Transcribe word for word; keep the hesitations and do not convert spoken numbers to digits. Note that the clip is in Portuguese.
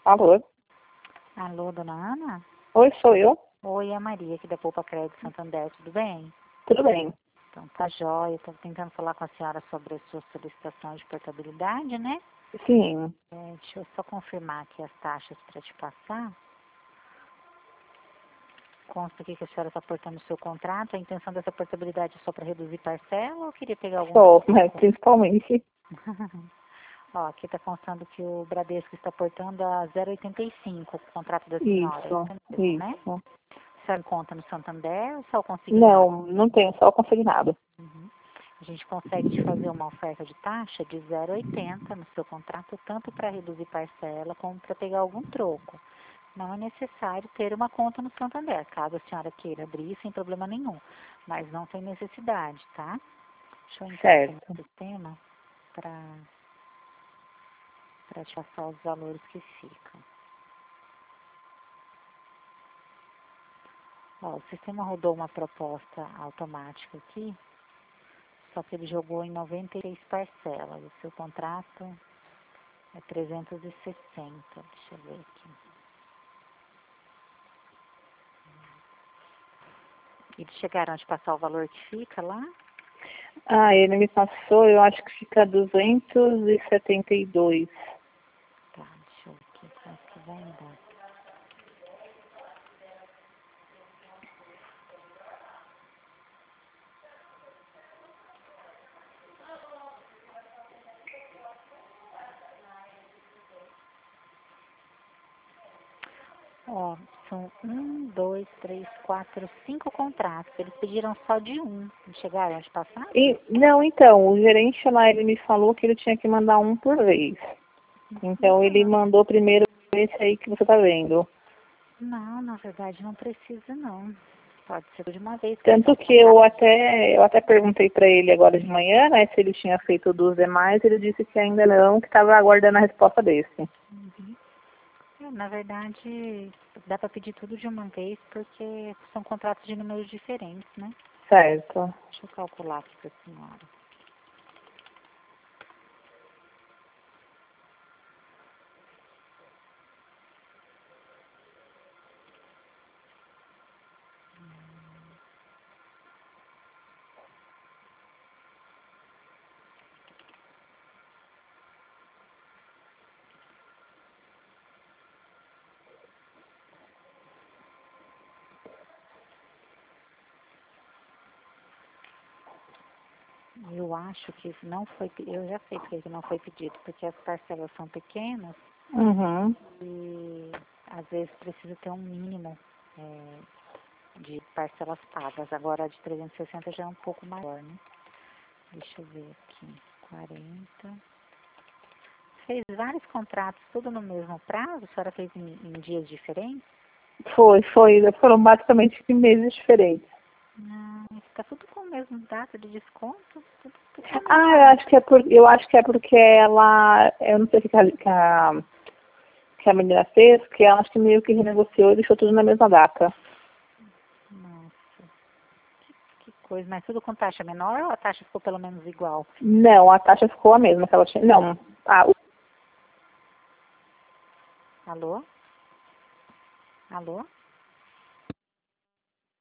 Alô? Alô, dona Ana? Oi, sou eu. Oi, é a Maria aqui da Poupa Crédito Santander, tudo bem? Tudo bem. Então, tá jóia. Estou tentando falar com a senhora sobre a sua solicitação de portabilidade, né? Sim. É, deixa eu só confirmar aqui as taxas para te passar. Consta aqui que a senhora está portando o seu contrato. A intenção dessa portabilidade é só para reduzir parcela ou queria pegar algum... Sou, mas principalmente. Ó, aqui está constando que o Bradesco está portando a zero vírgula oitenta e cinco, o contrato da senhora, Isso, isso mesmo, né? isso. A senhora conta no Santander ou só o consignado? Não, não tenho, só consignado. Uhum. A gente consegue te fazer uma oferta de taxa de zero vírgula oitenta no seu contrato, tanto para reduzir parcela como para pegar algum troco. Não é necessário ter uma conta no Santander, caso a senhora queira abrir sem problema nenhum, mas não tem necessidade, tá? Deixa eu entrar aqui Certo. no sistema para para te passar os valores que ficam. Ó, o sistema rodou uma proposta automática aqui, só que ele jogou em noventa e seis parcelas. O seu contrato é trezentos e sessenta. Deixa eu ver aqui. Eles chegaram a te passar o valor que fica lá? Ah, ele me passou, eu acho que fica duzentos e setenta e dois. Tá, deixa eu ver aqui quanto que vai dar. Ó, são um, dois, três, quatro, cinco contratos. Eles pediram só de um. Não chegaram a te passar? E, não, então, o gerente lá, ele me falou que ele tinha que mandar um por vez. Então, ele Não, mandou primeiro esse aí que você tá vendo. não, na verdade não precisa não. Pode ser de uma vez, que eles Tanto são que eu contratos. até, eu até perguntei para ele agora de manhã, né, se ele tinha feito dos demais, ele disse que ainda não, que estava aguardando a resposta desse. Uhum. É, na verdade, dá para pedir tudo de uma vez, porque são contratos de números diferentes, né? Certo. Deixa eu calcular aqui para a senhora. Eu acho que não foi, eu já sei porque que não foi pedido, porque as parcelas são pequenas Uhum. e às vezes precisa ter um mínimo é, de parcelas pagas. Agora a de trezentos e sessenta já é um pouco maior, né? Deixa eu ver aqui. quarenta. Fez vários contratos, tudo no mesmo prazo? A senhora fez em, em dias diferentes? Foi, foi. Foram basicamente em meses diferentes. Não, está tudo com a mesma data de desconto, tudo, tudo com a Ah, mesma eu data. acho que é por, eu acho que é porque ela, eu não sei o que a, que a, que a menina fez, que ela acho que meio que renegociou e deixou tudo na mesma data. Nossa, que coisa, mas tudo com taxa menor ou a taxa ficou pelo menos igual? Não, a taxa ficou a mesma que ela tinha. Não. Ah, o- Alô? Alô?